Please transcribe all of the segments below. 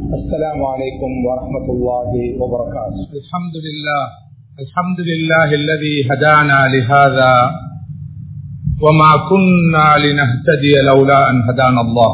السلام عليكم ورحمة الله وبركاته. الحمد لله الذي هدانا لهذا وما كنا لنهتدي لولا أن هدانا الله،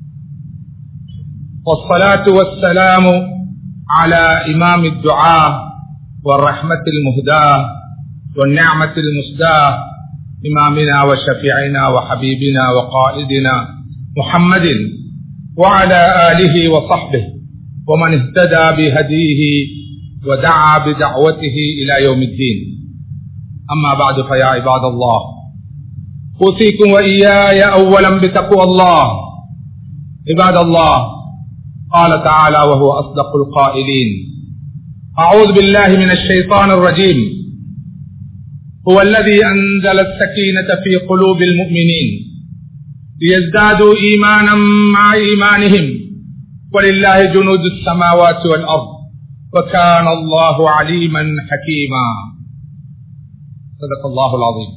والصلاة والسلام على إمام الدعاء والرحمة المهداة والنعمة المسداة إمامنا وشفيعنا وحبيبنا وقائدنا محمد وعلى آله وصحبه ومن اهتدى بهديه ودعا بدعوته إلى يوم الدين. أما بعد، فيا عباد الله، أوصيكم وإياي أولا بتقوى الله. عباد الله، قال تعالى وهو أصدق القائلين: أعوذ بالله من الشيطان الرجيم. هو الذي أنزل السكينة في قلوب المؤمنين ليزدادوا إيمانا مع إيمانهم ولله جنود السماوات والأرض وكان الله عليما حكيما. صدق الله العظيم.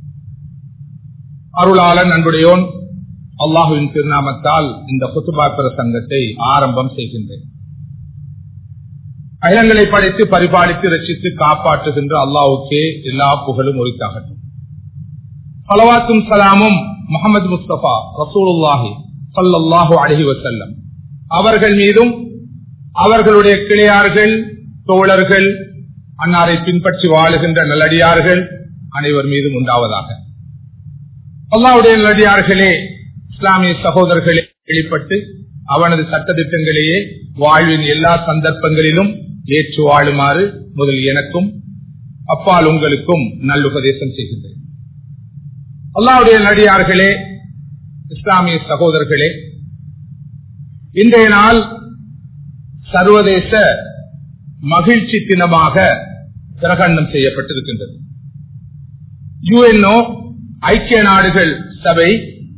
அருளாளன் அன்புடையோன் அல்லாஹுவின் திருநாமத்தால் இந்த குத்துபா பிரசங்கத்தை ஆரம்பம் செய்கின்றேன். அகிலங்களை படைத்து பரிபாலித்து ரட்சித்து காப்பாற்றுகின்ற அல்லாஹ்வுக்கே எல்லா புகழும் உரித்தாகட்டும். ஸலவாத்தும் ஸலாமும் முஹம்மது முஸ்தபா ரசூலுல்லாஹி ஸல்லல்லாஹு அலைஹி வஸல்லம் அவர்கள் மீதும் அவர்களுடைய கிளையார்கள், தோழர்கள், அன்னாரை பின்பற்றி வாழுகின்ற நல்லடியார்கள் அனைவர் மீதும் உண்டாவதாக. அல்லாஹ்வுடைய நல்லடியார்களே, இஸ்லாமிய சகோதரர்களே, வெளிப்பட்டு அவனது சட்டத்திட்டங்களையே வாழ்வின் எல்லா சந்தர்ப்பங்களிலும் ஏற்று வாழுமாறு முதல் எனக்கும் அப்பால் உங்களுக்கும் நல்லுபதேசம் செய்கின்றேன். அல்லாஹ்வுடைய நல்லடியார்களே, இஸ்லாமிய சகோதரர்களே, இன்றைய நாள் சர்வதேச மகிழ்ச்சி தினமாக பிரகடனம் செய்யப்பட்டிருக்கின்றது. யுஎன்ஓ ஐக்கிய நாடுகள் சபை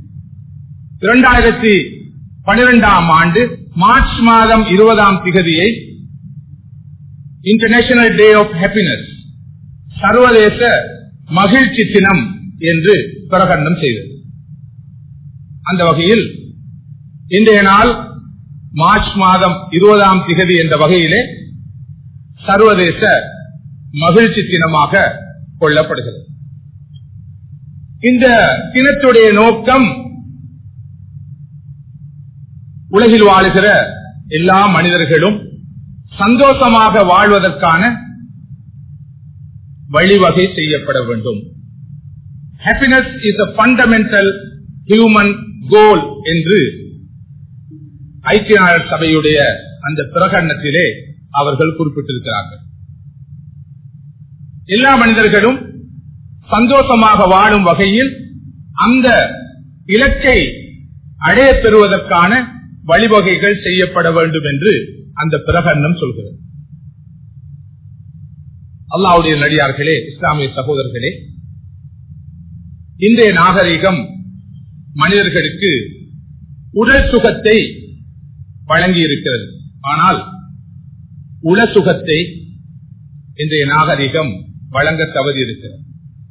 2012 ஆண்டு மார்ச் மாதம் 20 இன்டர்நேஷனல் டே ஆஃப் ஹாப்பினஸ், சர்வதேச மகிழ்ச்சி தினம் என்று பிரகடனம் செய்தது. அந்த வகையில் இன்றைய நாள் மார்ச் மாதம் 20 என்ற வகையிலே சர்வதேச மகிழ்ச்சி தினமாக கொள்ளப்படுகிறது. இந்த தினத்துடைய நோக்கம் உலகில் வாழுகிற எல்லா மனிதர்களும் சந்தோஷமாக வாழ்வதற்கான வழிவகை செய்யப்பட வேண்டும். Happiness is a fundamental human goal என்று ஐக்கிய நாடுகள் சபையுடைய அந்த பிரகடனத்திலே அவர்கள் குறிப்பிட்டிருக்கிறார்கள். எல்லா மனிதர்களும் சந்தோஷமாக வாழும் வகையில் அந்த இலக்கை அடைய பெறுவதற்கான வழிவகைகள் செய்யப்பட வேண்டும் என்று அந்த பிரகடனம் சொல்கிறது. அல்லாஹ்வுடைய நல்லடியார்களே, இஸ்லாமிய சகோதரர்களே, இன்றைய நாகரிகம் மனிதர்களுக்கு உடல் சுகத்தை வழங்கி இருக்கிறது. ஆனால் உள சுகத்தை இன்றைய நாகரிகம் வழங்க தவறி இருக்கிறது.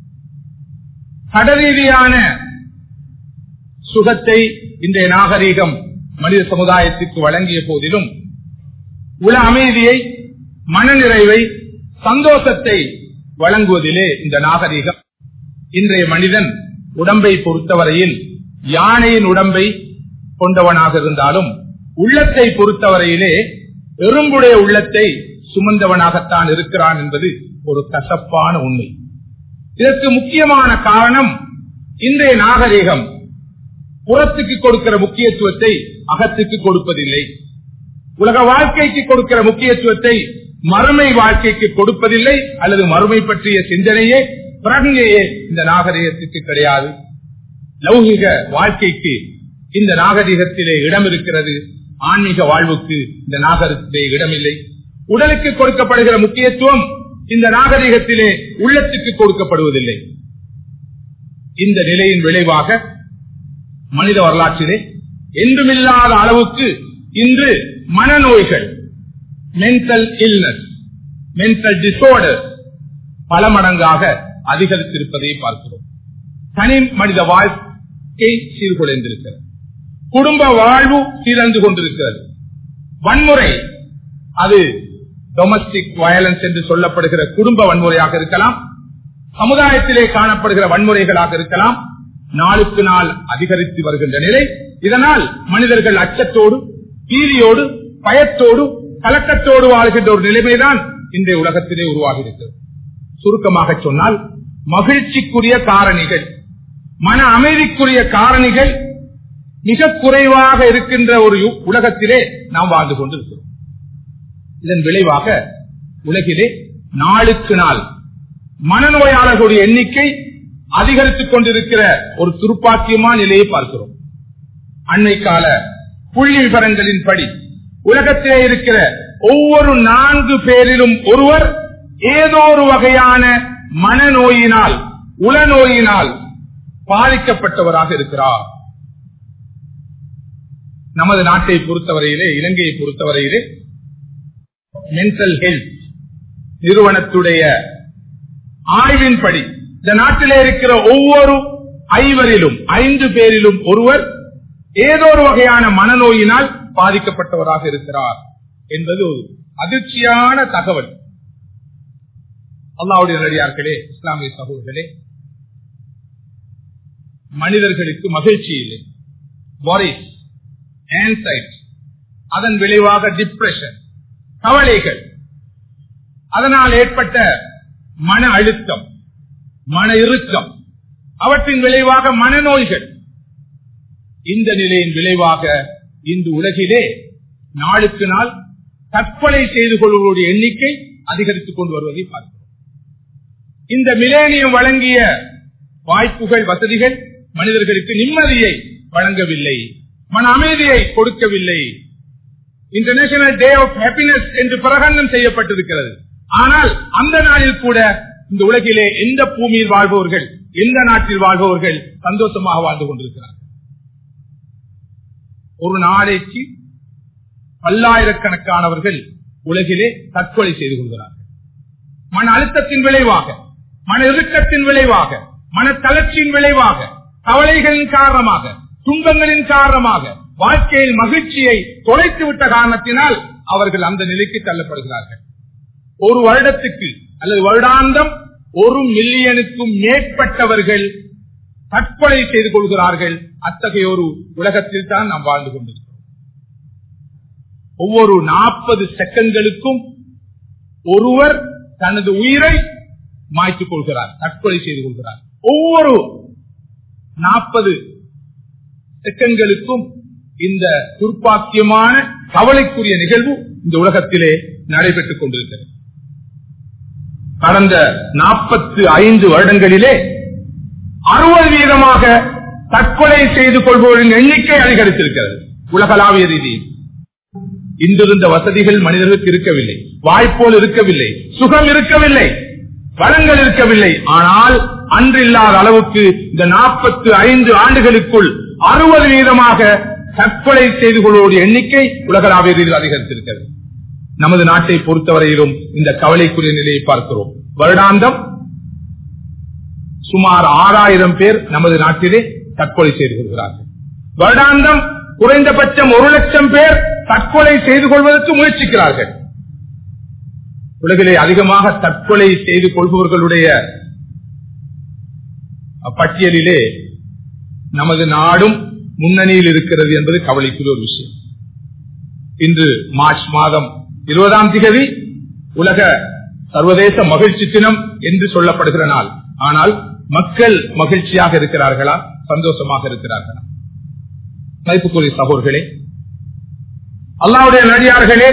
கடரீதியான சுகத்தை இன்றைய நாகரிகம் மனித சமுதாயத்திற்கு வழங்கிய போதிலும் உள அமைதியை, மனநிறைவை, சந்தோஷத்தை வழங்குவதிலே இந்த நாகரிகம் இன்றைய மனிதன் உடம்பை பொறுத்தவரையில் யானையின் உடம்பை கொண்டவனாக இருந்தாலும் உள்ளத்தை பொறுத்தவரையிலே எறும்புடைய உள்ளத்தை சுமந்தவனாகத்தான் இருக்கிறான் என்பது ஒரு கசப்பான உண்மை. இதற்கு முக்கியமான காரணம், இன்றைய நாகரிகம் புறத்துக்கு கொடுக்கிற முக்கியத்துவத்தை அகத்துக்கு கொடுப்பதில்லை. உலக வாழ்க்கைக்கு கொடுக்கிற முக்கியத்துவத்தை மறுமை வாழ்க்கைக்கு கொடுப்பதில்லை, அல்லது மறுமை பற்றிய சிந்தனையே, பிரஜையே இந்த நாகரிகத்துக்கு கிடையாது. லௌகிக வாழ்க்கைக்கு இந்த நாகரிகத்திலே இடம் இருக்கிறது, ஆன்மீக வாழ்வுக்கு இந்த நாகரிகத்திலே இடமில்லை. உடலுக்கு கொடுக்கப்படுகிற முக்கியத்துவம் இந்த நாகரிகத்திலே உள்ளத்துக்கு கொடுக்கப்படுவதில்லை. இந்த நிலையின் விளைவாக மனித வரலாற்றிலே என்றுமில்லாத அளவுக்கு இன்று மனநோய்கள், மென்டல் இல்னஸ், மென்டல் டிசார்டர் பல மடங்காக அதிகரித்திருப்பதை பார்க்கிறோம். தனி மனித வாழ்க்கை சீர்குலைந்திருக்கிறது, குடும்ப வாழ்வு சீரழிந்து கொண்டிருக்கிறது. வன்முறை அது டொமஸ்டிக் வயலன்ஸ் என்று சொல்லப்படுகிற குடும்ப வன்முறையாக இருக்கலாம், சமுதாயத்திலே காணப்படுகிற வன்முறைகளாக இருக்கலாம். நாளுக்கு நாள் அதிகரித்து வருகின்ற நிலை. இதனால் மனிதர்கள் அச்சத்தோடு, பீதியோடு, பயத்தோடு, கலக்கத்தோடு வாழ்கின்ற ஒரு நிலைமைதான் இன்றைய உலகத்திலே உருவாகி இருக்கிறது. சுருக்கமாக சொன்னால், மகிழ்ச்சிக்குரிய காரணிகள், மன அமைதிக்குரிய காரணிகள் மிக குறைவாக இருக்கின்ற ஒரு உலகத்திலே நாம் வாழ்ந்து கொண்டிருக்கிறோம். இதன் விளைவாக உலகிலே நாளுக்கு நாள் மனநோயாளர்களுடைய எண்ணிக்கை அதிகரித்துக் கொண்டிருக்கிற ஒரு துர்ப்பாக்கியமான நிலையை பார்க்கிறோம். அண்மை கால புள்ளி விவரங்களின்படி உலகத்திலே இருக்கிற ஒவ்வொரு 4 பேரிலும் ஒருவர் ஏதோ ஒரு வகையான மனநோயினால், உளநோயினால் பாதிக்கப்பட்டவராக இருக்கிறார். நமது நாட்டை பொறுத்தவரையிலே, இலங்கையை பொறுத்தவரையிலே மென்டல் ஹெல்த் நிறுவனத்துடைய ஆய்வின்படி இந்த நாட்டிலே இருக்கிற ஒவ்வொரு 5 பேரிலும் ஒருவர் ஏதோ ஒரு வகையான மனநோயினால் பாதிக்கப்பட்டவராக இருக்கிறார் என்பது ஒரு அதிர்ச்சியான தகவல். அல்லாஹ்வுடைய நல்லடியார்களே, இஸ்லாமிய சகோதரர்களே, மனிதர்களுக்கு மகிழ்ச்சி இல்லை, worries, anxiety, அதன் விளைவாக டிப்ரெஷன், கவலைகள், அதனால் ஏற்பட்ட மன அழுத்தம், மன இறுக்கம், அவற்றின் விளைவாக மனநோய்கள். இந்த நிலையின் விளைவாக இன்று உலகிலே நாளுக்கு நாள் தற்கொலை செய்து கொள்வர்களுடைய எண்ணிக்கை அதிகரித்துக் கொண்டு வருவதை பார்க்கிறோம். இந்த மிலேனியம் வழங்கிய வாய்ப்புகள், வசதிகள் மனிதர்களுக்கு நிம்மதியை வழங்கவில்லை, மன அமைதியை கொடுக்கவில்லை. இன்டர்நேஷனல் டே ஆஃப் ஹாப்பினஸ் என்று பிரகடனம் செய்யப்பட்டிருக்கிறது. ஆனால் அந்த நாளில் கூட இந்த உலகிலே எந்த பூமியில் வாழ்பவர்கள், எந்த நாட்டில் வாழ்பவர்கள் சந்தோஷமாக வாழ்ந்து கொண்டிருக்கிறார்கள்? ஒரு நாளைக்கு பல்லாயிரக்கணக்கானவர்கள் உலகிலே தற்கொலை செய்து கொள்கிறார்கள். மன அழுத்தத்தின் விளைவாக, மன இறுக்கத்தின் விளைவாக, மன தளர்ச்சியின் விளைவாக, கவலைகளின் காரணமாக, துன்பங்களின் காரணமாக, வாழ்க்கையில் மகிழ்ச்சியை தொலைத்துவிட்ட காரணத்தினால் அவர்கள் அந்த நிலைக்கு தள்ளப்படுகிறார்கள். ஒரு வருடத்துக்கு அல்லது வருடாந்தம் 1 மில்லியனுக்கும் மேற்பட்டவர்கள் தற்கொலை செய்து கொள்கிறார்கள். அத்தகைய ஒரு உலகத்தில் தான் நாம் வாழ்ந்து கொண்டிருக்கிறோம். ஒவ்வொரு 40 செகண்ட்களுக்கும் ஒருவர் தனது உயிரை மாய்த்துக் கொள்கிறார், தற்கொலை செய்து கொள்கிறார். ஒவ்வொரு 40 செகண்ட்களுக்கும் இந்த துர்ப்பாக்கியமான கவலைக்குரிய நிகழ்வு இந்த உலகத்திலே நடைபெற்றுக் கொண்டிருக்கிறது. கடந்த 45 வருடங்களிலே 60% தற்கொலை செய்து கொள்பவரின் எண்ணிக்கை அதிகரித்திருக்கிறது உலகளாவிய ரீதியில். இன்றிருந்த வசதிகள் மனிதர்களுக்கு இருக்கவில்லை, வாய்ப்போல் இருக்கவில்லை, சுகம் இருக்கவில்லை, வளங்கள் இருக்கவில்லை. ஆனால் அன்றில்லாத அளவுக்கு இந்த 45 ஆண்டுகளுக்குள் 60% தற்கொலை செய்து கொள்வோருடைய எண்ணிக்கை உலகளாவிய ரீதியில் அதிகரித்திருக்கிறது. நமது நாட்டை பொறுத்தவரையிலும் இந்த கவலைக்குரிய நிலையை பார்க்கிறோம். வருடாந்தம் சுமார் 6000 பேர் நமது நாட்டிலே தற்கொலை செய்து கொள்கிறார்கள். வருடாந்தம் குறைந்தபட்சம் 1,00,000 பேர் தற்கொலை செய்து கொள்வதற்கு முயற்சிக்கிறார்கள். உலகிலே அதிகமாக தற்கொலை செய்து கொள்பவர்களுடைய பட்டியலிலே நமது நாடும் முன்னணியில் இருக்கிறது என்பது கவலைக்குரிய ஒரு விஷயம். இன்று மார்ச் மாதம் 20ஆம் தேதி உலக சர்வதேச மகிழ்ச்சி தினம் என்று சொல்லப்படுகிற நாள். ஆனால் மக்கள் மகிழ்ச்சியாக இருக்கிறார்களா, சந்தோஷமாக இருக்கிறார்களா? மதிப்புக்குரிய சகோதரர்களே, அல்லாஹ்வுடைய நல்லடியார்களே,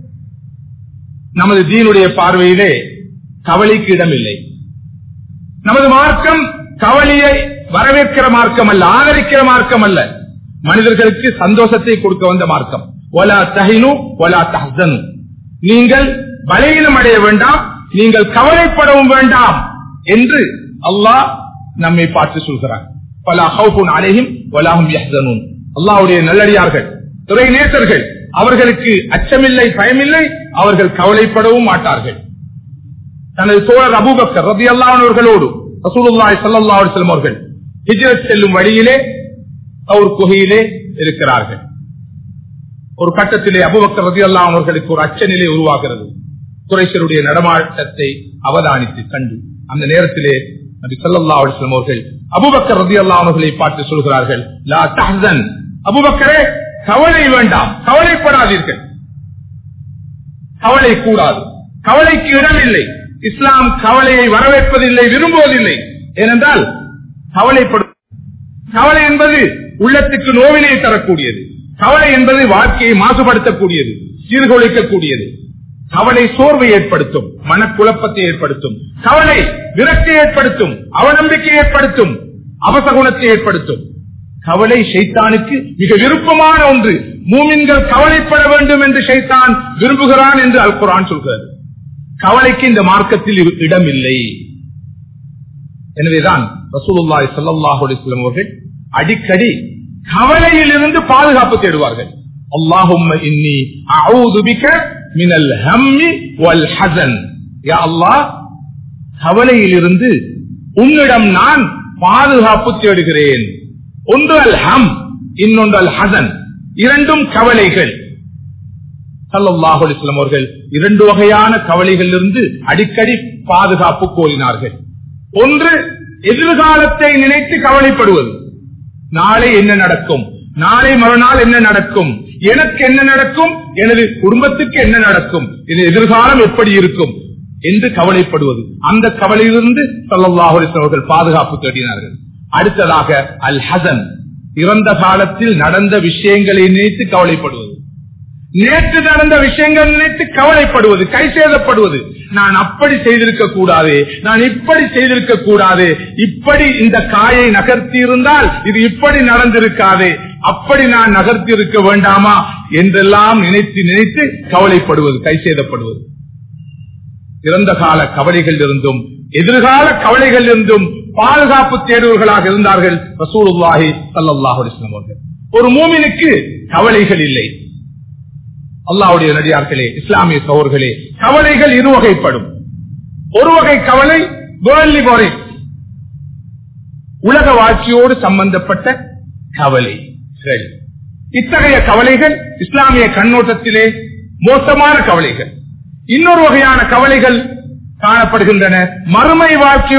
நமது தீனுடைய பார்வையிலே கவலைக்கு இடமில்லை. நமது மார்க்கம் கவலையை வரவேற்கிற மார்க்கம் அல்ல, ஆதரிக்கிற மார்க்கம் அல்ல. மனிதர்களுக்கு சந்தோஷத்தை கொடுக்க வந்த மார்க்கம். வலா தஹினு வலா தஹ்சனு, நீங்கள் பலவீனம் அடைய வேண்டாம், நீங்கள் கவலைப்படவும் வேண்டாம் என்று அல்லாஹ் நம்மை பார்த்து சொல்கிறார். வலா ஹவுஃபுன் அலைஹிம் வலா ஹும் யஹ்சனூன். அல்லாஹ்வுடைய நல்லடியார்கள், துறை நேசர்கள், அவர்களுக்கு அச்சமில்லை, பயமில்லை, அவர்கள் கவலைப்படவும் மாட்டார்கள். தனது தோழர் அபூபக்கர் ரலியல்லாஹு அன்ஹு அவர்களோடு ரசூலுல்லாஹி ஸல்லல்லாஹு அலைஹி வஸல்லம் அவர்கள் ஹிஜ்ரத் செல்லும் வழியிலே தௌர் குகையிலே இருக்கிறார்கள். ஒரு கட்டத்திலே அபூபக்கர் ரலியல்லாஹு அன்ஹு அவர்களுக்கு ஒரு அச்சநிலை உருவாகிறது. குறைஷருடைய நடமாட்டத்தை அவதானித்து கண்டு அந்த நேரத்திலே நபி ஸல்லல்லாஹு அலைஹி வஸல்லம் அவர்கள் அபூபக்கர் ரலியல்லாஹு அன்ஹுவை பார்த்து சொல்கிறார்கள், லா தஹ்சன், அபூபக்கரே கவலை வேண்டாம், கவலைப்படாதீர்கள், கவலை கூடாது, கவலைக்கு இடமில்லை. இஸ்லாம் கவலையை வரவேற்பதில்லை, விரும்புவதில்லை. ஏனென்றால் கவலை என்பது உள்ளத்துக்கு நோவினை தரக்கூடியது. கவலை என்பது வாழ்க்கையை மாசுபடுத்தக்கூடியது, சீர்குலைக்கக்கூடியது. கவலை சோர்வை ஏற்படுத்தும், மனக்குழப்பத்தை ஏற்படுத்தும். கவலை விரக்தி ஏற்படுத்தும், அவநம்பிக்கை ஏற்படுத்தும், அபசகுணத்தை ஏற்படுத்தும். கவலை ஷைத்தானுக்கு மிக விருப்பமான ஒன்று. மூமின்கள் கவலைப்பட வேண்டும் என்று ஷைத்தான் விரும்புகிறான் என்று அல் குர்ஆன் சொல்கிறது. கவலைக்கு இந்த மார்க்கத்தில் இடம் இல்லை. எனவேதான் ரசூலுல்லாஹி ஸல்லல்லாஹு அலைஹி வஸல்லம் அவர்கள் அடிக்கடி கவலையில் இருந்து பாதுகாப்பு தேடுவார்கள். அல்லாஹும்ம இன்னி அஊது பிக மினல் ஹம்மி வல் ஹஸன். யா அல்லாஹ், கவலையில் இருந்து உன்னிடம் நான் பாதுகாப்பு தேடுகிறேன். ஒன்று அல் ஹம், இன்னொன்று அல் ஹஸன். இரண்டும் கவலைகள். ஸல்லல்லாஹு அலைஹி வஸல்லம் அவர்கள் இரண்டு வகையான கவலைகளிலிருந்து அடிக்கடி பாதுகாப்பு கோரினார்கள். ஒன்று எதிர்காலத்தை நினைத்து கவலைப்படுவது. நாளை என்ன நடக்கும், நாளை மறுநாள் என்ன நடக்கும், எனக்கு என்ன நடக்கும், எனது குடும்பத்துக்கு என்ன நடக்கும், இது எதிர்காலம் எப்படி இருக்கும் என்று கவலைப்படுவது. அந்த கவலையிலிருந்து ஸல்லல்லாஹு அலைஹி வஸல்லம் அவர்கள் பாதுகாப்பு தேடினார்கள். அடுத்ததாக அல் ஹஸன், இறந்த காலத்தில் நடந்த விஷயங்களை நினைத்து கவலைப்படுவது. நேற்று நடந்த விஷயங்கள் நினைத்து கவலைப்படுவது, கை சேதப்படுவது. நான் அப்படி செய்திருக்க கூடாது, நான் இப்படி செய்திருக்க கூடாது, இப்படி இந்த காயை நகர்த்தி இருந்தால் இது இப்படி நடந்திருக்காது, அப்படி நான் நகர்த்தி இருக்க வேண்டாமா என்றெல்லாம் நினைத்து நினைத்து கவலைப்படுவது, கை சேதப்படுவது. இறந்த கால கவலைகள் இருந்தும் எதிர்கால கவலைகள் இருந்தும் பாதுகாப்பு தேடுவர்களாக இருந்தார்கள் ரசூலுல்லாஹி ஸல்லல்லாஹு அலைஹி வஸல்லம் அவர்கள். ஒரு மூமினுக்கு கவலைகள் இல்லை. அல்லாஹ்வுடைய நடிகார்களே, இஸ்லாமிய சகோதரர்களே, கவலைகள் இரு வகைப்படும். ஒரு வகை கவலை வேர்ல்ட்லி வரி, உலக வாழ்க்கையோடு சம்பந்தப்பட்ட கவலை. இத்தகைய கவலைகள் இஸ்லாமிய கண்ணோட்டத்திலே மோசமான கவலைகள். இன்னொரு வகையான கவலைகள் காணப்படுகின்றன மறுமை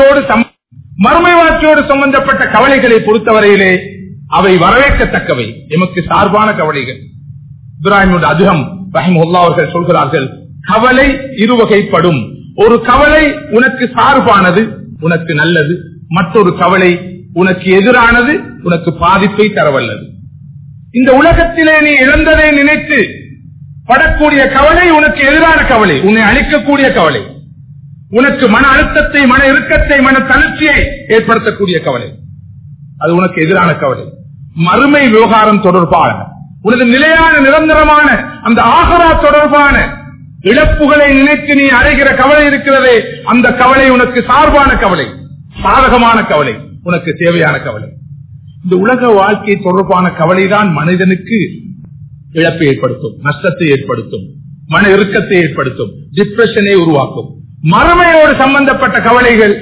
வாழ்க்கையோடு சம்பந்தப்பட்ட கவலைகளை பொறுத்தவரையிலே அவை வரவேற்கத்தக்கவை, எமக்கு சார்பான கவலைகள். இப்ராஹிம் அதுகம் ரஹிமஹுல்லாஹ் அவர்கள் சொல்கிறார்கள், கவலை இருவகைப்படும். ஒரு கவலை உனக்கு சார்பானது, உனக்கு நல்லது. மற்றொரு கவலை உனக்கு எதிரானது, உனக்கு பாதிப்பை தரவல்லது. இந்த உலகத்திலே நீ இழந்ததை நினைத்து படக்கூடிய கவலை உனக்கு எதிரான கவலை, உன்னை அழிக்கக்கூடிய கவலை, உனக்கு மன அழுத்தத்தை, மன இறுக்கத்தை, மன தளர்ச்சியை ஏற்படுத்தக்கூடிய கவலை, அது உனக்கு எதிரான கவலை. மறுமை விவகாரம் தொடர்பான, உனது நிலையான நிரந்தரமான அந்த ஆகரா தொடர்பான இழப்புகளை நினைத்து நீ அடைகிற கவலை இருக்கிறதே, அந்த கவலை உனக்கு சார்பான கவலை, சாதகமான கவலை, உனக்கு தேவையான கவலை. இந்த உலக வாழ்க்கை தொடர்பான கவலைதான் மனிதனுக்கு இழப்பை ஏற்படுத்தும், நஷ்டத்தை ஏற்படுத்தும், மன இறுக்கத்தை ஏற்படுத்தும், டிப்ரெஷனை உருவாக்கும். மறுமையோடு சம்பந்தப்பட்ட கவலைகள்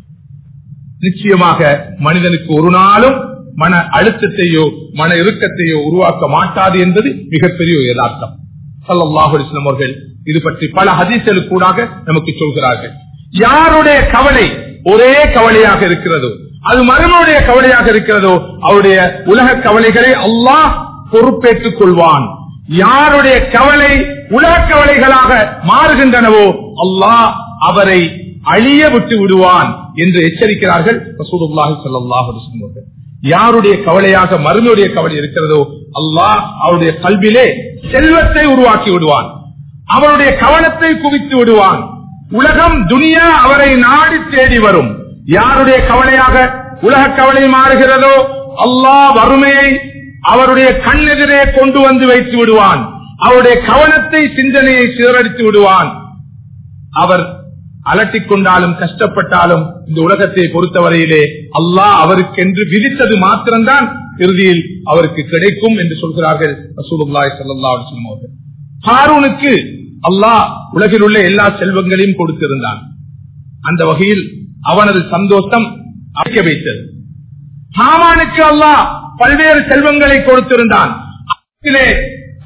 நிச்சயமாக மனிதனுக்கு ஒரு நாளும் மன அழுத்தத்தையோ மன இறுக்கத்தையோ உருவாக்க மாட்டாது என்பது மிகப்பெரிய யதார்த்தம். ஸல்லல்லாஹு அலைஹி வஸல்லம் அவர்கள் இது பற்றி பல ஹதீஸ்களுக்கு கூடாக நமக்கு சொல்கிறார்கள். யாருடைய கவலை ஒரே கவலையாக இருக்கிறதோ, அது மறுமையுடைய கவலையாக இருக்கிறதோ, அவருடைய உலக கவலைகளை அல்லாஹ் பொறுப்பேற்றுக் கொள்வான். யாருடைய கவலை உலக கவலைகளாக மாறுகின்றனவோ அல்லாஹ் அவரை அழிய விட்டு விடுவான் என்று எச்சரிக்கிறார்கள் ரசூலுல்லாஹி ஸல்லல்லாஹு அலைஹி வஸல்லம் அவர்கள். யாருடைய கவலையாக மறுமையுடைய கவலை இருக்கிறதோ அல்லாஹ் அவருடைய கல்விலே செல்வத்தை உருவாக்கி விடுவான், அவருடைய கவனத்தை குவித்து விடுவான். உலகம் துனியா அவரை நாடி தேடி வரும். யாருடைய கவலையாக உலக கவலை மாறுகிறதோ அல்லாஹ் வறுமையை அவருடைய கண்ணெதிரே கொண்டு வந்து வைத்து விடுவான். அவருடைய கவனத்தை, சிந்தனையை சீரடித்து விடுவான். அவர் அலட்டிக் கொண்டாலும் கஷ்டப்பட்டாலும் இந்த உலகத்தை பொறுத்தவரையிலே அல்லாஹ் அவருக்கென்று விதித்தது மாத்திரம்தான் இறுதியில் அவருக்கு கிடைக்கும் என்று சொல்கிறார்கள் ரசூலுல்லாஹி ஸல்லல்லாஹு அலைஹி வஸல்லம் அவர்கள். ஹாரூனுக்கு அல்லாஹ் உலகில் உள்ள எல்லா செல்வங்களையும் கொடுத்திருந்தான். அந்த வகையில் அவனது சந்தோஷம் அழைக்க வைத்தது. ஹாமானுக்கு அல்லாஹ் பல்வேறு செல்வங்களை கொடுத்திருந்தான். அதிலே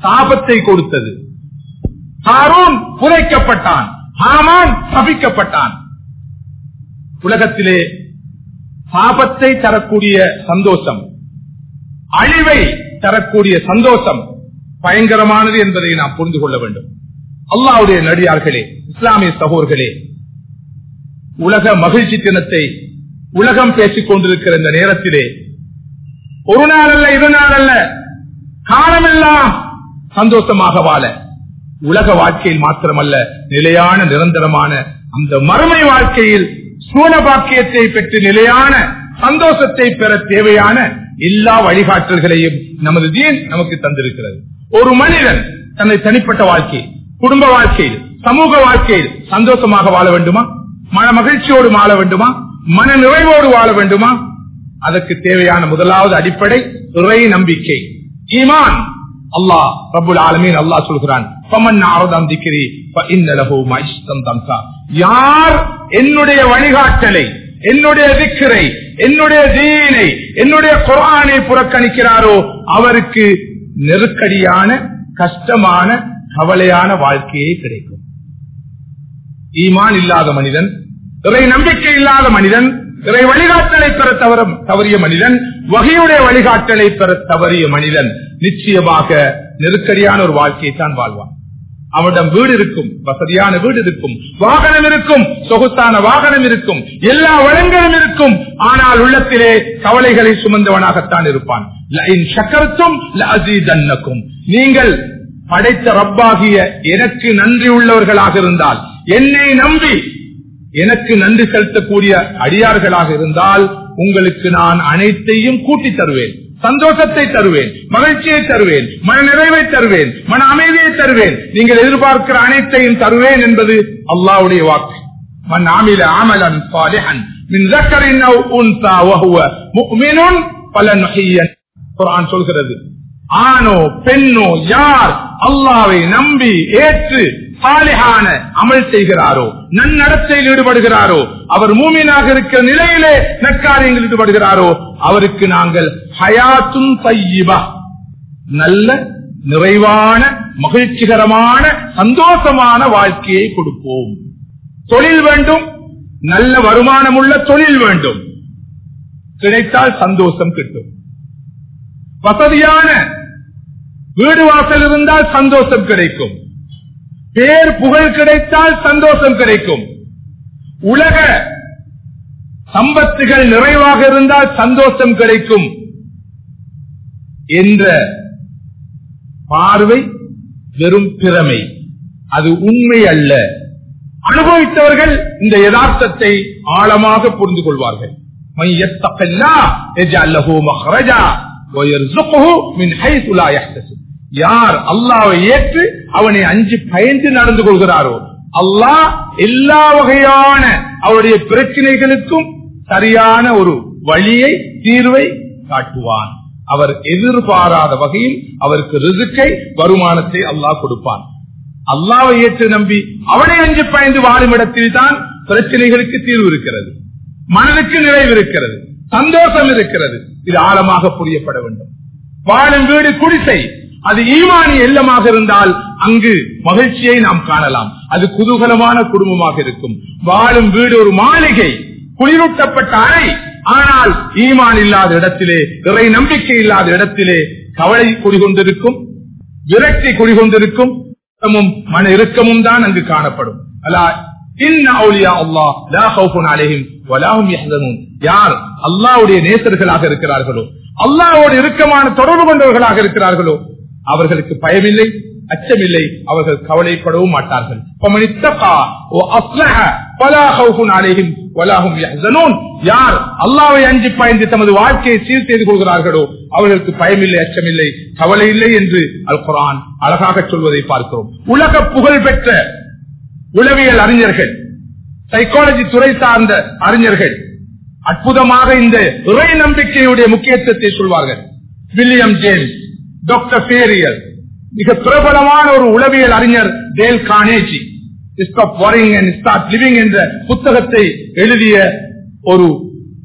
சாபத்தை கொடுத்தது. ஹாரூன் புதைக்கப்பட்டான், ஹாமான் சபிக்கப்பட்டான். உலகத்திலே சாபத்தை தரக்கூடிய சந்தோஷம், அழிவை தரக்கூடிய சந்தோஷம் பயங்கரமானது என்பதை நாம் புரிந்து கொள்ள வேண்டும். அல்லாஹ்வுடைய நடிகார்களே, இஸ்லாமிய சகோதரர்களே, உலக மகிழ்ச்சி தினத்தை உலகம் பேசிக் கொண்டிருக்கிற இந்த நேரத்திலே ஒரு நாள் அல்ல, இரு நாள் அல்ல, காலமெல்லாம் சந்தோஷமாக வாழ உலக வாழ்க்கையில் மாத்திரமல்ல, நிலையான நிரந்தரமான அந்த மறுமை வாழ்க்கையில் சூழ பாக்கியத்தை பெற்று நிலையான சந்தோஷத்தை பெற தேவையான எல்லா வழிகாட்டல்களையும் நமது தீன் நமக்கு தந்திருக்கிறது. ஒரு மனிதன் தன்னை தனிப்பட்ட வாழ்க்கையில், குடும்ப வாழ்க்கையில், சமூக வாழ்க்கையில் சந்தோஷமாக வாழ வேண்டுமா, மன மகிழ்ச்சியோடு வாழ வேண்டுமா, மன நிறைவோடு வாழ வேண்டுமா, அதற்கு தேவையான முதலாவது அடிப்படை இறை நம்பிக்கை, ஈமான். அல்லாஹ் ரப்புல் ஆலமீன் அல்லாஹ் சொல்கிறான், யார் என்னுடைய வழிகாட்டலை, என்னுடைய திக்ரை, என்னுடைய தீனை, என்னுடைய குர்ஆனை புறக்கணிக்கிறாரோ அவருக்கு நெருக்கடியான, கஷ்டமான, கவலையான வாழ்க்கையே கிடைக்கும். ஈமான் இல்லாத மனிதன், இறை நம்பிக்கை இல்லாத மனிதன், இறை வழிகாட்டலை பெற தவறிய மனிதன், வகையுடைய வழிகாட்டலை பெற தவறிய மனிதன் நிச்சயமாக நெருக்கடியான ஒரு வாழ்க்கையை தான் வாழ்வான். அவனிடம் வீடு இருக்கும், வசதியான வீடு இருக்கும், வாகனம் இருக்கும், சொகுசான வாகனம் இருக்கும், எல்லா வளங்களும் இருக்கும். ஆனால் உள்ளத்திலே கவலைகளை சுமந்தவனாகத்தான் இருப்பான். நீங்கள் படைத்த ரப்பாகிய எனக்கு நன்றி உள்ளவர்களாக இருந்தால், என்னை நம்பி எனக்கு நன்றி செலுத்தக்கூடிய அடியார்களாக இருந்தால், உங்களுக்கு நான் அனைத்தையும் கூட்டி தருவேன், சந்தோஷத்தை தருவேன், மகிழ்ச்சியை தருவேன், மன நிறைவை தருவேன், மன அமைதியை தருவேன், நீங்கள் எதிர்பார்க்கிற அனைத்தையும் தருவேன் என்பது அல்லாஹ்வுடைய வாக்கு. மன் ஆமில அமலன் சாலிஹன் மின் ذكرٍ أو أنثى وهو مؤمن فلنحيينه. குர்ஆன் சொல்கிறது, ஆணோ பெண்ணோ யார் அல்லாஹ்வை நம்பி ஏற்று சாலிஹான அமல் செய்கிறாரோ, நன்னடத்தையில் ஈடுபடுகிறாரோ, அவர் மூமினாக இருக்கிற நிலையிலே நற்காரியங்களில் ஈடுபடுகிறாரோ, அவருக்கு நாங்கள் ஹயாத்துன் தய்யிபா, நல்ல நிறைவான மகிழ்ச்சிகரமான சந்தோஷமான வாழ்க்கையை கொடுப்போம். தொழில் வேண்டும், நல்ல வருமானம் உள்ள தொழில் வேண்டும், கிடைத்தால் சந்தோஷம் கிட்டும். வசதியான வீடு வாசல் இருந்தால் சந்தோஷம் கிடைக்கும், பேர் புகழ் கிடைத்தால் சந்தோஷம் கிடைக்கும், உலக சம்பத்துகள் நிறைவாக இருந்தால் சந்தோஷம் கிடைக்கும் என்ற பார்வை வெறும் திறமை, அது உண்மை அல்ல. அனுபவித்தவர்கள் இந்த யதார்த்தத்தை ஆழமாக புரிந்து கொள்வார்கள். யார் அல்லாஹ்வை ஏற்று அவனை அஞ்சு பயந்து நடந்து கொள்கிறாரோ, அல்லாஹ் எல்லா வகையான அவருடைய பிரச்சனைகளுக்கும் சரியான ஒரு வழியை, தீர்வை காட்டுவான். அவர் எதிர்பாராத வகையில் அவருக்கு ரிஸ்கை, வருமானத்தை அல்லாஹ் கொடுப்பான். அல்லாஹ்வை ஏற்று நம்பி அவனை அஞ்சு பயந்து வாழும் இடத்தில் தான் பிரச்சனைகளுக்கு தீர்வு இருக்கிறது, மனதுக்கு நிறைவு இருக்கிறது, சந்தோஷம் இருக்கிறது. இது ஆழமாக புரியப்பட வேண்டும். வாழும் வீடு குடிசை, அது ஈமானி இல்லமாக இருந்தால் அங்கு மகிழ்ச்சியை நாம் காணலாம், அது குதூகலமான குடும்பமாக இருக்கும். வாழும் வீடு ஒரு மாளிகை, குளிரூட்டப்பட்ட அறை. ஆனால் ஈமான் இல்லாத இடத்திலே, இறை நம்பிக்கை இல்லாத இடத்திலே கவலை குடிகொண்டிருக்கும், விரக்தி குடிகொண்டிருக்கும், மன இறுக்கமும் தான் அங்கு காணப்படும். யார் அல்லாஹ்வுடைய நேசர்களாக இருக்கிறார்களோ, அல்லாஹ்வோடு இறுக்கமான தொடர்பு கொண்டவர்களாக இருக்கிறார்களோ, அவர்களுக்கு பயமில்லை, அச்சமில்லை, அவர்கள் கவலைப்படவும் மாட்டார்கள். யார் அல்லாஹ்வை அஞ்சி பயந்து தமது வாழ்க்கையை சீர் செய்து கொள்கிறார்களோ அவர்களுக்கு பயமில்லை, அச்சமில்லை, கவலை இல்லை என்று அல் குர்ஆன் அழகாக சொல்வதை பார்க்கிறோம். உலக புகழ் பெற்ற உளவியல் அறிஞர்கள், சைக்காலஜி துறை சார்ந்த அறிஞர்கள் அற்புதமாக இந்த இறை நம்பிக்கையுடைய முக்கியத்துவத்தை சொல்வார்கள். வில்லியம் ஜேம்ஸ், டாக்டர் பேரியல், மிக பிரபலமான ஒரு உளவியல் அறிஞர் Dale Carnegie, stop worrying and start living என்ற புத்தகத்தை எழுதிய ஒரு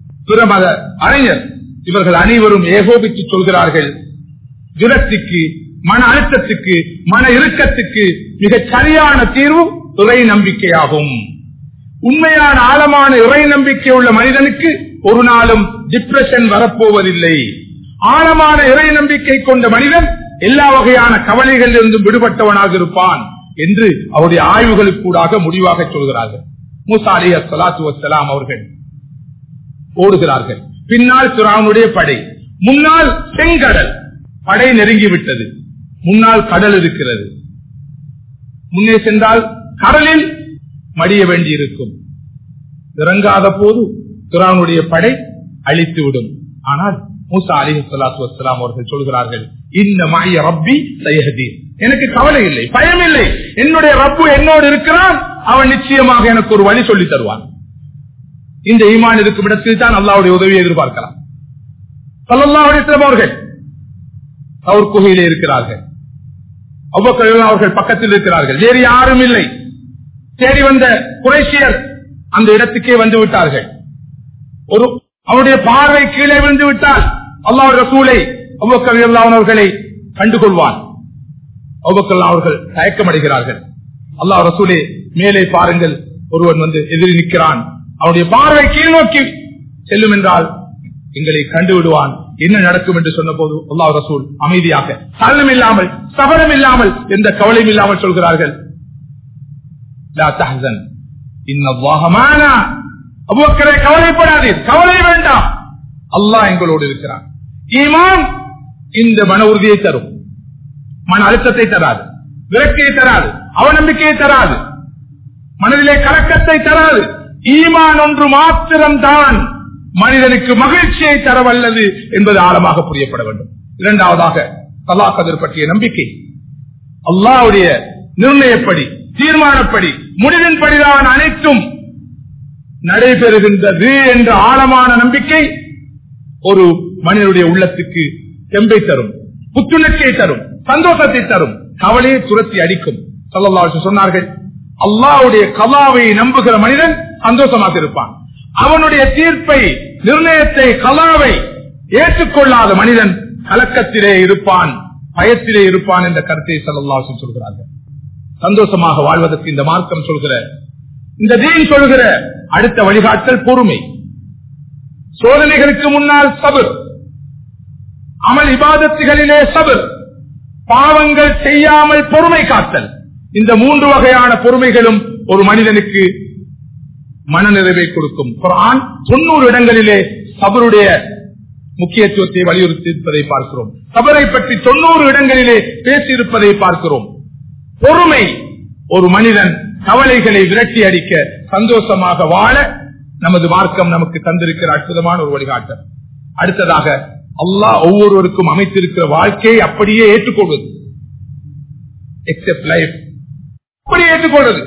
பிரமத அறிஞர். இவர்கள் அனைவரும் ஏகோபித்து சொல்கிறார்கள், விரக்திக்கு மன அழுத்தத்துக்கு, மன இறுக்கத்துக்கு மிகச் சரியான தீர்வு இறை நம்பிக்கையாகும். உண்மையான ஆழமான இறை நம்பிக்கை உள்ள மனிதனுக்கு ஒரு நாளும் டிப்ரெஷன் வரப்போவதில்லை. ஆழமான இறை நம்பிக்கை கொண்ட மனிதன் எல்லா வகையான கவலைகளில் இருந்தும் விடுபட்டவனாக இருப்பான் என்று அவருடைய ஆய்வுகளுக்கூடாக முடிவாக சொல்கிறார்கள். மூசா அலைஹிஸ்ஸலாத்து வஸ்ஸலாம் அவர்கள் ஓடுகிறார்கள். பின்னால் ஃபிரௌனுடைய படை, முன்னால் செங்கடல், படை நெருங்கிவிட்டது, முன்னால் கடல் இருக்கிறது. முன்னே சென்றால் கடலில் மடிய வேண்டியிருக்கும். இறங்காத போது ஃபிரௌனுடைய படை அழித்துவிடும். ஆனால் மூசா அலைஹிஸ்ஸலாத்து வஸ்ஸலாம் அவர்கள் சொல்கிறார்கள், இன்ன மஅய ரப்பி சயஹ்தீன், எனக்கு கவலை இல்லை, பயம் இல்லை, என்னுடைய ரப்பு என்னோடு இருக்கிறான், அவன் நிச்சயமாக எனக்கு ஒரு வழி சொல்லி தருவான். இந்த ஈமான் இருக்கும் இடத்தில் தான் அல்லாஹ்வுடைய உதவியை எதிர்பார்க்கலாம். ஸல்லல்லாஹு அலைஹி வஸல்லம் அவர்கள் அவர் குகையிலே இருக்கிறார்கள், அபூபக்கர் அவர்கள் பக்கத்தில் இருக்கிறார்கள், வேறு யாரும் இல்லை. தேடி வந்த குறைஷியர் அந்த இடத்துக்கே வந்து விட்டார்கள். ஒரு அவருடைய பார்வை கீழே விழுந்து விட்டால் அல்லாஹ்வுடைய ரசூலை அபூபக்கர் ரலியல்லாஹு அவர்களை கண்டுகொள்வான். அபூபக்கர் அவர்கள் தயக்கமடைகிறார்கள். அல்லாஹ் ரசூலே மேலே பாருங்கள், ஒருவன் வந்து எதிரி நிற்கிறான், அவருடைய பார்வை கீழ் நோக்கி செல்லும் என்றால் எங்களை கண்டு விடுவான், என்ன நடக்கும் என்று சொன்ன போது அல்லாஹ் ரசூல் அமைதியாக, சலனம் இல்லாமல், சபலம் இல்லாமல், எந்த கவலையும் இல்லாமல் சொல்கிறார்கள், லா தஹ்சன் இன்னல்லாஹ மஅனா, அபூபக்கரே கவலைப்படாதீர், கவலை வேண்டாம், அல்லாஹ் எங்களோடு இருக்கிறான். ஈமான் இந்த மன உறுதியை தரும், மன அழுத்தத்தை தராது, விரக்தியை தராது, அவநம்பிக்கையை தராது, மனதிலே கலக்கத்தை தராது. ஈமான் ஒன்று மாத்திரம்தான் மனிதனுக்கு மகிழ்ச்சியை தரவல்லது என்பது ஆழமாக புரியப்பட வேண்டும். இரண்டாவதாக தலாக் கதிர் பற்றிய நம்பிக்கை. அல்லாஹ்வுடைய நிர்ணயப்படி, தீர்மானப்படி, முடிவின்படிதான் அனைத்தும் நடைபெறுகின்றது என்ற ஆழமான நம்பிக்கை ஒரு மனிதனுடைய உள்ளத்துக்கு தெம்பை தரும், புத்துணர்ச்சியை தரும், சந்தோஷத்தை தரும், கவலையை துரத்தி அடிக்கும். ஸல்லல்லாஹு அலைஹி வஸல்லம் சொன்னார்கள், அல்லாஹ்வுடைய கலாவை நம்புகிற மனிதன் சந்தோஷமாக இருப்பான். அவனுடைய தீர்ப்பை, நிர்ணயத்தை, கலாவை ஏற்றுக்கொள்ளாத மனிதன் கலக்கத்திலே இருப்பான், பயத்திலே இருப்பான் என்ற கருத்தை ஸல்லல்லாஹு அலைஹி வஸல்லம் சொல்கிறார்கள். சந்தோஷமாக வாழ்வதற்கு இந்த மார்க்கம் சொல்கிற, இந்த தீன் சொல்கிற அடுத்த வழிகாட்டல் பொறுமை. சோதனைகளுக்கு முன்னால் சபர், அமல் இபாதத்துகளிலே சபர், பாவங்கள் செய்யாமல் பொறுமை காத்தல். இந்த மூன்று வகையான பொறுமைகளும் ஒரு மனிதனுக்கு மனநிறைவை கொடுக்கும். குர்ஆன் 90 இடங்களிலே சபருடைய முக்கியத்துவத்தை வலியுறுத்தி இருப்பதை பார்க்கிறோம். சபரை பற்றி 90 இடங்களிலே பேசியிருப்பதை பார்க்கிறோம். பொறுமை ஒரு மனிதன் கவலைகளை விரட்டி அடிக்க, சந்தோஷமாக வாழ நமது மார்க்கம் நமக்கு தந்திருக்கிற அற்புதமான ஒரு வழிகாட்டல். அடுத்ததாக அல்லாஹ் ஒவ்வொருவருக்கும் அமைத்திருக்கிற வாழ்க்கையை அப்படியே ஏற்றுக்கொள்வது, எக்ஸெப்ட் லைஃப், அப்படியே ஏற்றுக்கொள்வது.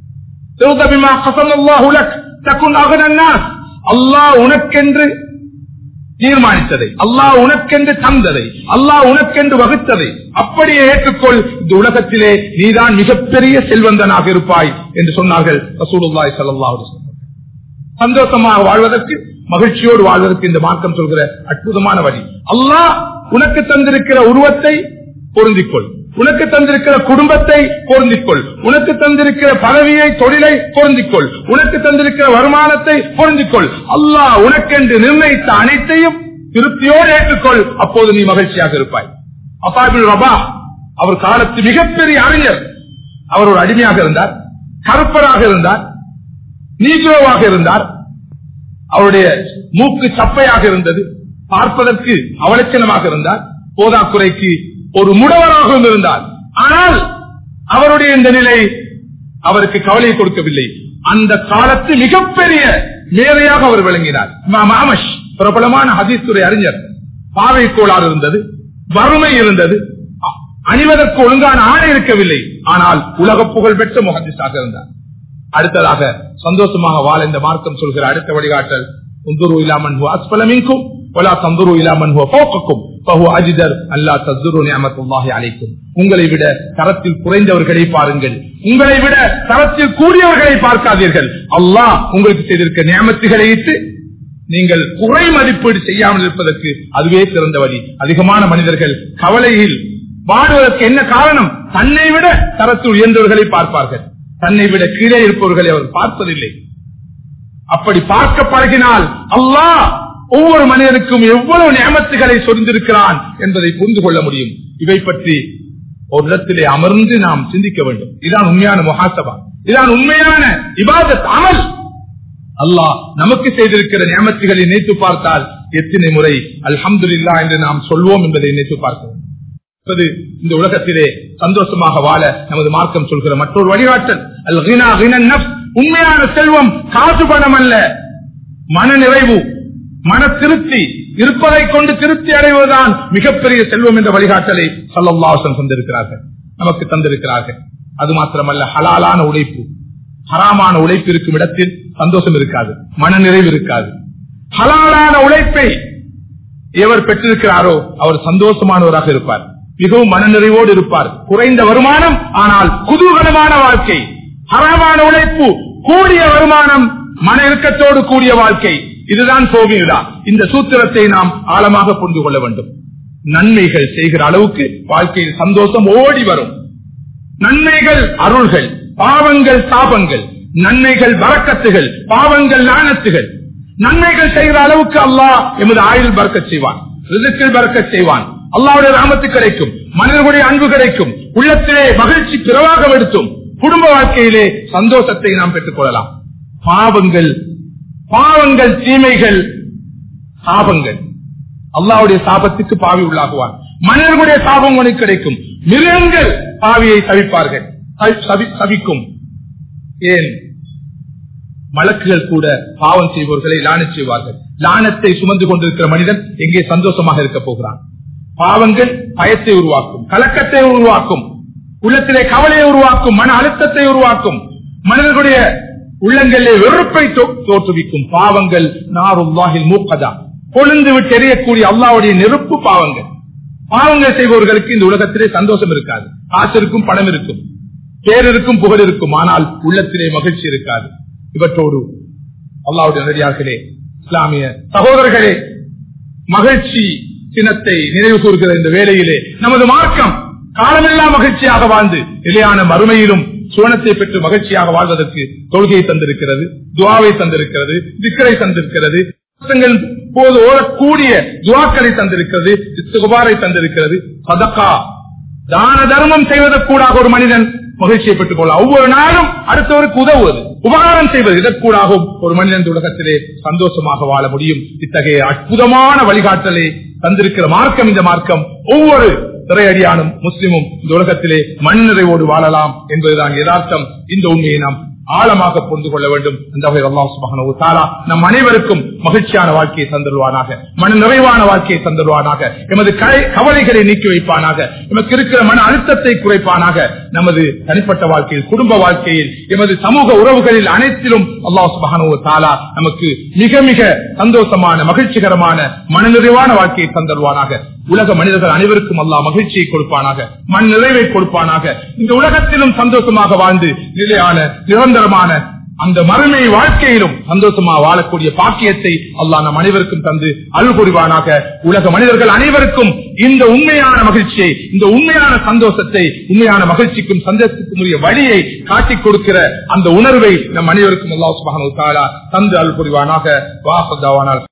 அல்லாஹ் உனக்கென்று தீர்மானித்ததை, அல்லாஹ் உனக்கென்று தந்ததை, அல்லாஹ் உனக்கென்று வகுத்ததை அப்படியே ஏற்றுக்கொள். இந்த உலகத்திலே நீதான் மிகப்பெரிய செல்வந்தனாக இருப்பாய் என்று சொன்னார்கள் ரசூலுல்லாஹி ஸல்லல்லாஹு அலைஹி வஸல்லம். சந்தோஷமாக வாழ்வதற்கு, மகிழ்ச்சியோடு வாழ்வதற்கு இந்த மார்க்கம் சொல்கிற அற்புதமான வழி. அல்லாஹ் உனக்கு தந்திருக்கிற உருவத்தை பொருந்திக்கொள், உனக்கு தந்திருக்கிற குடும்பத்தை பொருந்திக்கொள், உனக்கு தந்திருக்கிற பதவியை, தொழிலை பொருந்திக்கொள், உனக்கு தந்திருக்கிற வருமானத்தை பொருந்திக்கொள். அல்லாஹ் உனக்கென்று நிர்ணயித்த அனைத்தையும் திருப்தியோடு ஏற்றுக்கொள், அப்போது நீ மகிழ்ச்சியாக இருப்பாய். அத்தா இப்னு ரபாஹ் அவர் காலத்து மிகப்பெரிய அறிஞர். அவர் ஒரு அடிமையாக இருந்தார், கருப்பராக இருந்தார், நீக்ரோவாக இருந்தார், அவருடைய மூக்கு சப்பையாக இருந்தது, பார்ப்பதற்கு அவலட்சணமாக இருந்தார், போதாக்குறைக்கு ஒரு முடவராகவும் இருந்தார். ஆனால் அவருடைய இந்த நிலை அவருக்கு கவலையை கொடுக்கவில்லை. அந்த காலத்து மிகப்பெரிய மேதையாக அவர் விளங்கினார். இமாம் அஹ்மத் பிரபலமான ஹதீஸ் துறை அறிஞர். பாவை கோளாறு இருந்தது, வறுமை இருந்தது, அணிவதற்கு ஒழுங்கான ஆடை இருக்கவில்லை, ஆனால் உலக புகழ் பெற்ற முஹத்திஸாக இருந்தார். அடுத்ததாக சந்தோஷமாக வாழ இந்த மார்க்கம் சொல்கிற அடுத்த வழிகாட்டல், உந்துரு இலா மன் ஹுவ அஸ்ஃபல மின்கும் வலா தந்துரு இலா மன் ஹுவ ஃபௌகக்கும் ஃபஹுவ அஜ்தர் அல்லா தஸ்துரு நிஅமத்துல்லாஹி அலைக்கும். உங்களை விட தரத்தில் குறைந்தவர்களை பாருங்கள், உங்களை விட தரத்தில் கூடியவர்களை பார்க்காதீர்கள். அல்லாஹ் உங்களுக்கு செய்திருக்க நியமத்துகளை இட்டு நீங்கள் குறை மதிப்பீடு செய்யாமல் இருப்பதற்கு அதுவே சிறந்த வழி. அதிகமான மனிதர்கள் கவலையில் வாடுவதற்கு என்ன காரணம்? தன்னை விட தரத்தில் உயர்ந்தவர்களை பார்ப்பார்கள், தன்னை விட கீழே இருப்பவர்களை அவர் பார்ப்பதில்லை. அப்படி பார்க்க பழகினால் அல்லாஹ் ஒவ்வொரு மனிதனுக்கும் எவ்வளவு நியமத்துகளை சொரிந்திருக்கிறான் என்பதை புரிந்து கொள்ள முடியும். இவை பற்றி ஒரு இடத்திலே அமர்ந்து நாம் சிந்திக்க வேண்டும். இதுதான் உண்மையான முஹாசபா, இதுதான் உண்மையான இபாதத் அமல். அல்லாஹ் நமக்கு செய்திருக்கிற நியமத்துகளை நினைத்து பார்த்தால் எத்தனை முறை அல்ஹம்துலில்லாஹ் என்று நாம் சொல்வோம் என்பதை நினைத்து பார்க்க வேண்டும். இந்த உலகத்திலே சந்தோஷமாக வாழ நமது மார்க்கம் சொல்கிற மற்றொரு வழிகாட்டல் அல் கினா கினன் நஃப்ஸ். உண்மையான செல்வம் காசு பணம் அல்ல, மன நிறைவு, மன திருப்தி, இருப்பதை கொண்டு திருப்தி அடைவதுதான் மிகப்பெரிய செல்வம் என்ற வழிகாட்டலை ஸல்லல்லாஹு அலைஹி வஸல்லம் தந்திருக்கிறார்கள், நமக்கு தந்திருக்கிறார்கள். அது மாத்திரமல்ல, ஹலாலான உழைப்பு, ஹராமான உழைப்பு இருக்கும் இடத்தில் சந்தோஷம் இருக்காது, மன நிறைவு இருக்காது. ஹலாலான உழைப்பை எவர் பெற்றிருக்கிறாரோ அவர் சந்தோஷமானவராக இருப்பார், மிகவும் மனநிறைவோடு இருப்பார். குறைந்த வருமானம் ஆனால் குதூகலமான வாழ்க்கை. ஹராமான உழைப்பு, கூடிய வருமானம், மன இறுக்கத்தோடு கூடிய வாழ்க்கை. இதுதான் போகிறதா? இந்த சூத்திரத்தை நாம் ஆழமாக புரிந்து கொள்ள வேண்டும். நன்மைகள் செய்கிற அளவுக்கு வாழ்க்கையில் சந்தோஷம் ஓடி வரும். நன்மைகள் அருள்கள், பாவங்கள் சாபங்கள். நன்மைகள் பரக்கத்துகள், பாவங்கள் லானத்துகள். நன்மைகள் செய்கிற அளவுக்கு அல்லாஹ் எமது ஆயுள் பரக்கத் செய்வான், ரிஸ்கில் பரக்கத் செய்வான். அல்லாஹ்வுடைய ரஹ்மத்து கிடைக்கும், மனிதர்களுடைய அன்பு கிடைக்கும், உள்ளத்திலே மகிழ்ச்சி பிறவாக எடுத்தும் குடும்ப வாழ்க்கையிலே சந்தோஷத்தை நாம் பெற்றுக் கொள்ளலாம். பாவங்கள், பாவங்கள், தீமைகள், சாபங்கள். அல்லாஹ்வுடைய சாபத்துக்கு பாவி உள்ளாகுவான், மனிதர்களுடைய சாபம் உனக்கு கிடைக்கும். மிருகங்கள் பாவியை தவிப்பார்கள், சபிக்கும். ஏன்? மலக்குகள் கூட பாவம் செய்பவர்களை லானத் செய்வார்கள். லானத்தை சுமந்து கொண்டிருக்கிற மனிதன் எங்கே சந்தோஷமாக இருக்க போகிறான்? பாவங்கள் பயத்தை உருவாக்கும், கலக்கத்தை உருவாக்கும், உள்ளத்திலே கவலையை உருவாக்கும், மன அழுத்தத்தை உருவாக்கும், மனிதர்களுடைய உள்ளங்களிலே வெறுப்பை தோற்றுவிக்கும். பாவங்கள் நாருல்லாஹில் மூக்கதா, கொழுந்து விட்டு எரியக்கூடிய அல்லாஹ்வுடைய நெருப்பு பாவங்கள். பாவங்கள் செய்பவர்களுக்கு இந்த உலகத்திலே சந்தோஷம் இருக்காது. காசு இருக்கும், பணம் இருக்கும், பேர் இருக்கும், புகழ் இருக்கும், ஆனால் உள்ளத்திலே மகிழ்ச்சி இருக்காது. இவற்றோடு அல்லாஹ்வுடைய நடிகார்களே, இஸ்லாமிய சகோதரர்களே, மகிழ்ச்சி தினத்தை நினைவு கூறுகிற இந்த வேளையிலே நமது மார்க்கம் காலமெல்லாம் மகிழ்ச்சியாக வாழ்ந்து நிலையான மறுமையிலும் சுவனத்தை பெற்று மகிழ்ச்சியாக வாழ்வதற்கு தொழுகையை தந்திருக்கிறது, துஆவை தந்திருக்கிறது, திக்ரை தந்திருக்கிறது, போது ஓடக்கூடிய துஆக்களை தந்திருக்கிறது, இஸ்திக்பாரை தந்திருக்கிறது. சதகா, தான தர்மம் செய்வதற்கூடாக ஒரு மனிதன் மகிழ்ச்சியை பெற்றுக் கொள்ளலாம். ஒவ்வொரு நாளும் அடுத்தவருக்கு உதவுவது, உபகாரம் செய்வது, இதற்கூடாகவும் ஒரு மனிதன் உலகத்திலே சந்தோஷமாக வாழ முடியும். இத்தகைய அற்புதமான வழிகாட்டலை தந்திருக்கிற மார்க்கம் இந்த மார்க்கம். ஒவ்வொரு திரையடியானும் முஸ்லிமும் இந்த உலகத்திலே மண் நிறைவோடு வாழலாம் என்பதுதான் யதார்த்தம். இந்த உண்மையை நாம் ஆழமாக புரிந்து கொள்ள வேண்டும். அந்த வகையில் அல்லாஹ் சுப்ஹானஹு வ தஆலா நம் அனைவருக்கும் மகிழ்ச்சியான வாழ்க்கையை தந்தருவானாக, மன நிறைவான வாழ்க்கையை தந்தருவானாக, எமது கவலைகளை நீக்கி வைப்பானாக, எமக்கு இருக்கிற மன அழுத்தத்தை குறைப்பானாக. நமது தனிப்பட்ட வாழ்க்கையில், குடும்ப வாழ்க்கையில், எமது சமூக உறவுகளில் அனைத்திலும் அல்லாஹ் சுப்ஹானஹு வ தஆலா நமக்கு மிக மிக சந்தோஷமான மகிழ்ச்சிகரமான மன நிறைவான வாழ்க்கையை தந்தருவானாக. உலக மனிதர்கள் அனைவருக்கும் அல்லாஹ் மகிழ்ச்சியை கொடுப்பானாக, மண் நிறைவை கொடுப்பானாக. இந்த உலகத்திலும் சந்தோஷமாக வாழ்ந்து நிலையான நிரந்தரமான அந்த மறுமை வாழ்க்கையிலும் சந்தோஷமாக வாழக்கூடிய பாக்கியத்தை அல்லாஹ் நம் அனைவருக்கும் தந்து அருள் புரிவானாக. உலக மனிதர்கள் அனைவருக்கும் இந்த உண்மையான மகிழ்ச்சியை, இந்த உண்மையான சந்தோஷத்தை, உண்மையான மகிழ்ச்சிக்கும் சந்தோஷத்துக்கும் உரிய வழியை காட்டிக் கொடுக்கிற அந்த உணர்வை நம் அனைவருக்கும் அல்லாஹ் சுப்ஹானஹு வ தஆலா தந்து அருள் புரிவானாக. வாஹ்